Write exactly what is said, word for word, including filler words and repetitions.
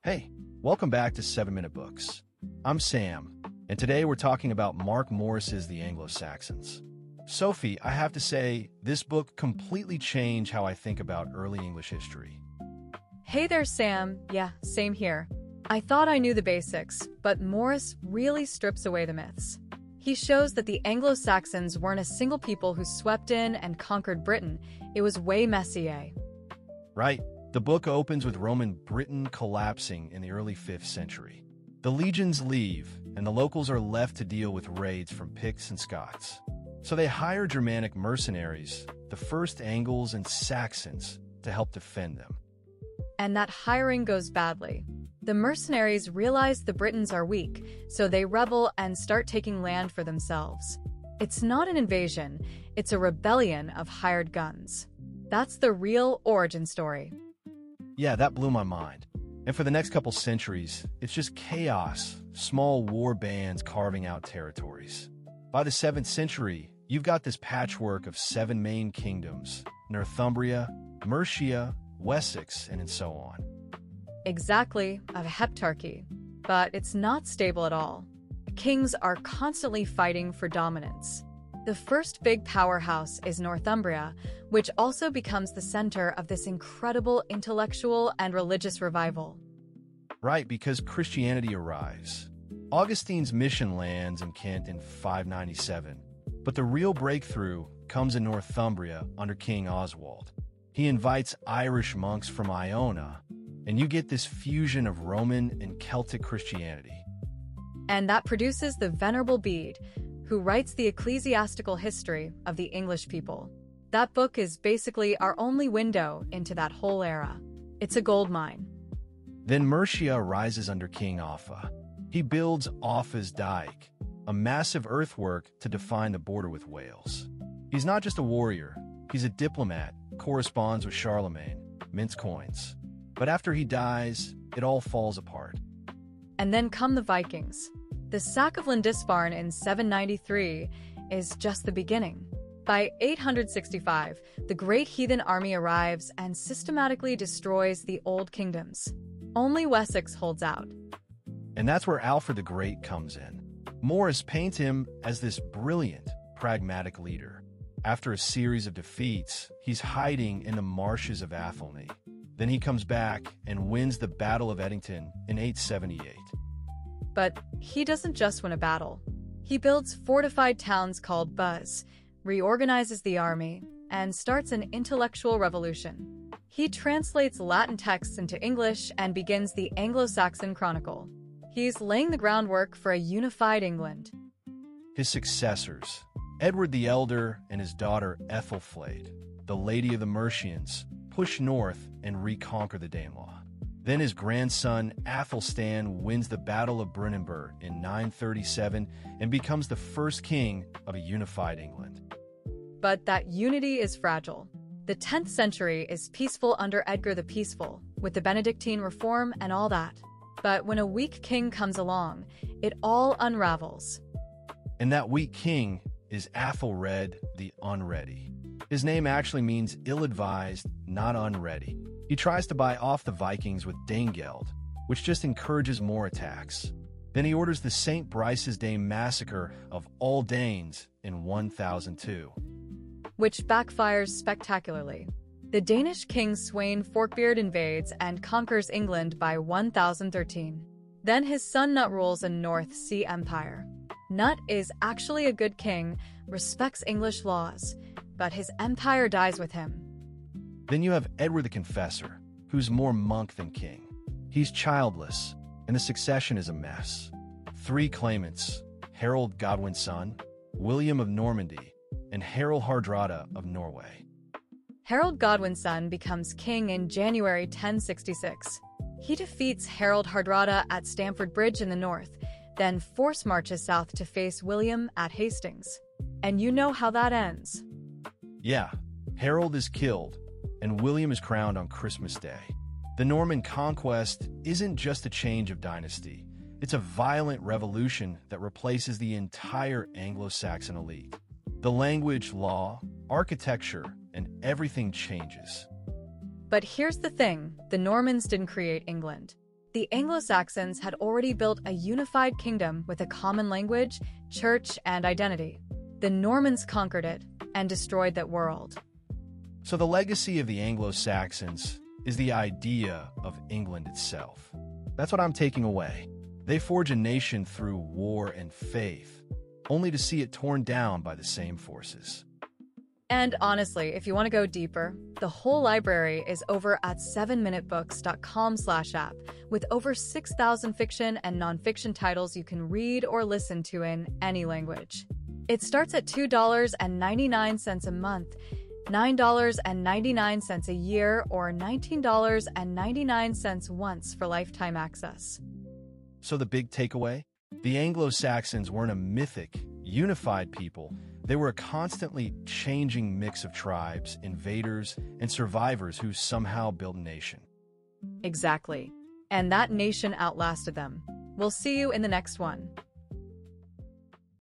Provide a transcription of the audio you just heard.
Hey, welcome back to seven minute Books. I'm Sam, and today we're talking about Mark Morris's The Anglo-Saxons. Sophie, I have to say, this book completely changed how I think about early English history. Hey there, Sam. Yeah, same here. I thought I knew the basics, but Morris really strips away the myths. He shows that the Anglo-Saxons weren't a single people who swept in and conquered Britain. It was way messier. Right. The book opens with Roman Britain collapsing in the early fifth century. The legions leave, and the locals are left to deal with raids from Picts and Scots. So they hire Germanic mercenaries, the first Angles and Saxons, to help defend them. And that hiring goes badly. The mercenaries realize the Britons are weak, so they rebel and start taking land for themselves. It's not an invasion, it's a rebellion of hired guns. That's the real origin story. Yeah, that blew my mind. And for the next couple centuries, it's just chaos, small war bands carving out territories. By the seventh century, you've got this patchwork of seven main kingdoms: Northumbria, Mercia, Wessex, and so on. Exactly, of a heptarchy. But it's not stable at all. Kings are constantly fighting for dominance. The first big powerhouse is Northumbria, which also becomes the center of this incredible intellectual and religious revival. Right, because Christianity arrives. Augustine's mission lands in Kent in five ninety-seven, but the real breakthrough comes in Northumbria under King Oswald. He invites Irish monks from Iona, and you get this fusion of Roman and Celtic Christianity. And that produces the Venerable Bede, who writes the ecclesiastical history of the English people. That book is basically our only window into that whole era. It's a goldmine. Then Mercia rises under King Offa. He builds Offa's Dyke, a massive earthwork to define the border with Wales. He's not just a warrior, he's a diplomat, corresponds with Charlemagne, mints coins. But after he dies, it all falls apart. And then come the Vikings. The sack of Lindisfarne in seven ninety-three is just the beginning. By eight sixty-five, the great heathen army arrives and systematically destroys the old kingdoms. Only Wessex holds out. And that's where Alfred the Great comes in. Morris paints him as this brilliant, pragmatic leader. After a series of defeats, he's hiding in the marshes of Athelney. Then he comes back and wins the Battle of Edington in eight seventy-eight. But he doesn't just win a battle. He builds fortified towns called Buzz, reorganizes the army, and starts an intellectual revolution. He translates Latin texts into English and begins the Anglo-Saxon Chronicle. He's laying the groundwork for a unified England. His successors, Edward the Elder and his daughter Ethelflaed, the Lady of the Mercians, push north and reconquer the Danelaw. Then his grandson Athelstan wins the Battle of Brunanburh in nine thirty-seven and becomes the first king of a unified England. But that unity is fragile. The tenth century is peaceful under Edgar the Peaceful, with the Benedictine reform and all that. But when a weak king comes along, it all unravels. And that weak king is Athelred the Unready. His name actually means ill-advised, not unready. He tries to buy off the Vikings with Danegeld, which just encourages more attacks. Then he orders the Saint Brice's Day massacre of all Danes in one thousand two. Which backfires spectacularly. The Danish king Sweyn Forkbeard invades and conquers England by one thousand thirteen. Then his son Nut rules a North Sea empire. Nut is actually a good king, respects English laws, but his empire dies with him. Then you have Edward the Confessor, who's more monk than king. He's childless, and the succession is a mess. Three claimants, Harold Godwin's son, William of Normandy, and Harold Hardrada of Norway. Harold Godwin's son becomes king in January ten sixty-six. He defeats Harold Hardrada at Stamford Bridge in the north, then force marches south to face William at Hastings. And you know how that ends. Yeah, Harold is killed, and William is crowned on Christmas Day. The Norman conquest isn't just a change of dynasty. It's a violent revolution that replaces the entire Anglo-Saxon elite. The language, law, architecture, and everything changes. But here's the thing, the Normans didn't create England. The Anglo-Saxons had already built a unified kingdom with a common language, church, and identity. The Normans conquered it and destroyed that world. So the legacy of the Anglo-Saxons is the idea of England itself. That's what I'm taking away. They forge a nation through war and faith, only to see it torn down by the same forces. And honestly, if you want to go deeper, the whole library is over at seven minute books dot com slash app with over six thousand fiction and nonfiction titles you can read or listen to in any language. It starts at two dollars and ninety-nine cents a month, nine dollars and ninety-nine cents a year, or nineteen dollars and ninety-nine cents once for lifetime access. So the big takeaway? The Anglo-Saxons weren't a mythic, unified people. They were a constantly changing mix of tribes, invaders, and survivors who somehow built a nation. Exactly. And that nation outlasted them. We'll see you in the next one.